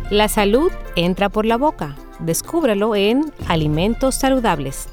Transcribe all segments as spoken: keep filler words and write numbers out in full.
La salud entra por la boca. Descúbrelo en Alimentos Saludables.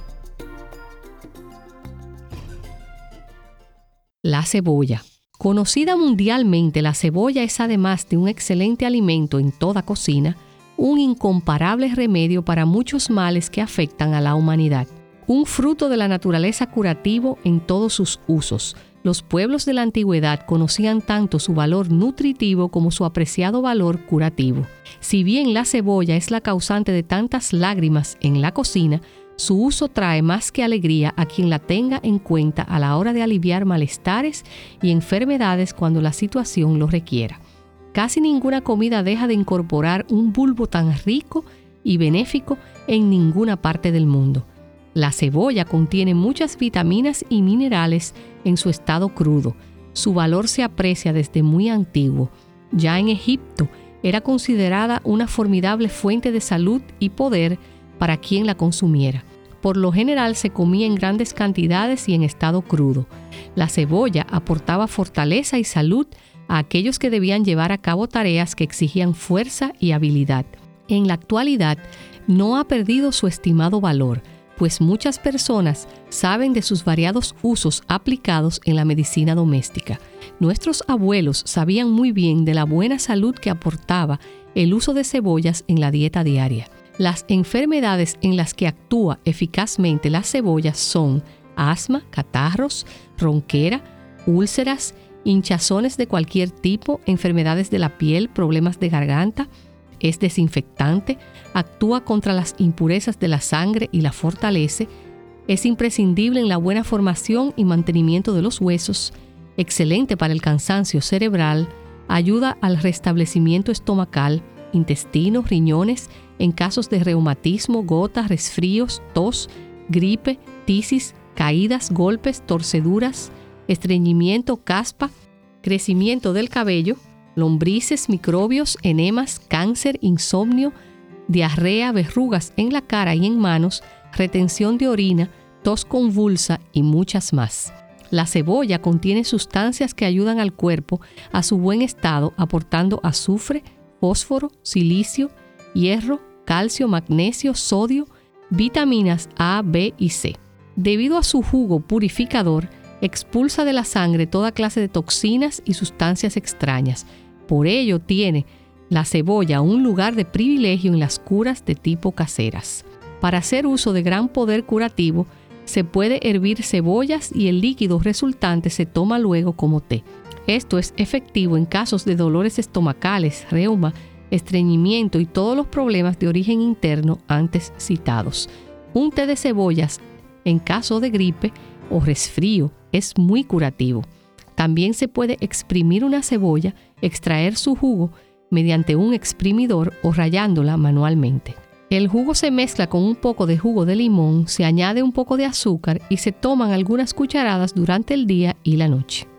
La cebolla. Conocida mundialmente, la cebolla es, además de un excelente alimento en toda cocina, un incomparable remedio para muchos males que afectan a la humanidad. Un fruto de la naturaleza curativo en todos sus usos. Los pueblos de la antigüedad conocían tanto su valor nutritivo como su apreciado valor curativo. Si bien la cebolla es la causante de tantas lágrimas en la cocina, su uso trae más que alegría a quien la tenga en cuenta a la hora de aliviar malestares y enfermedades cuando la situación lo requiera. Casi ninguna comida deja de incorporar un bulbo tan rico y benéfico en ninguna parte del mundo. La cebolla contiene muchas vitaminas y minerales en su estado crudo. Su valor se aprecia desde muy antiguo. Ya en Egipto era considerada una formidable fuente de salud y poder para quien la consumiera. Por lo general se comía en grandes cantidades y en estado crudo. La cebolla aportaba fortaleza y salud a aquellos que debían llevar a cabo tareas que exigían fuerza y habilidad. En la actualidad no ha perdido su estimado valor, pues muchas personas saben de sus variados usos aplicados en la medicina doméstica. Nuestros abuelos sabían muy bien de la buena salud que aportaba el uso de cebollas en la dieta diaria. Las enfermedades en las que actúa eficazmente la cebolla son asma, catarros, ronquera, úlceras, hinchazones de cualquier tipo, enfermedades de la piel, problemas de garganta. Es desinfectante, actúa contra las impurezas de la sangre y la fortalece, es imprescindible en la buena formación y mantenimiento de los huesos, excelente para el cansancio cerebral, ayuda al restablecimiento estomacal, intestinos, riñones, en casos de reumatismo, gota, resfríos, tos, gripe, tisis, caídas, golpes, torceduras, estreñimiento, caspa, crecimiento del cabello, lombrices, microbios, enemas, cáncer, insomnio, diarrea, verrugas en la cara y en manos, retención de orina, tos convulsa y muchas más. La cebolla contiene sustancias que ayudan al cuerpo a su buen estado, aportando azufre, fósforo, silicio, hierro, calcio, magnesio, sodio, vitaminas A, B y C. Debido a su jugo purificador, expulsa de la sangre toda clase de toxinas y sustancias extrañas. Por ello tiene la cebolla un lugar de privilegio en las curas de tipo caseras. Para hacer uso de gran poder curativo, se puede hervir cebollas y el líquido resultante se toma luego como té. Esto es efectivo en casos de dolores estomacales, reuma, estreñimiento y todos los problemas de origen interno antes citados. Un té de cebollas en caso de gripe o resfrío es muy curativo. También se puede exprimir una cebolla, extraer su jugo mediante un exprimidor o rallándola manualmente. El jugo se mezcla con un poco de jugo de limón, se añade un poco de azúcar y se toman algunas cucharadas durante el día y la noche.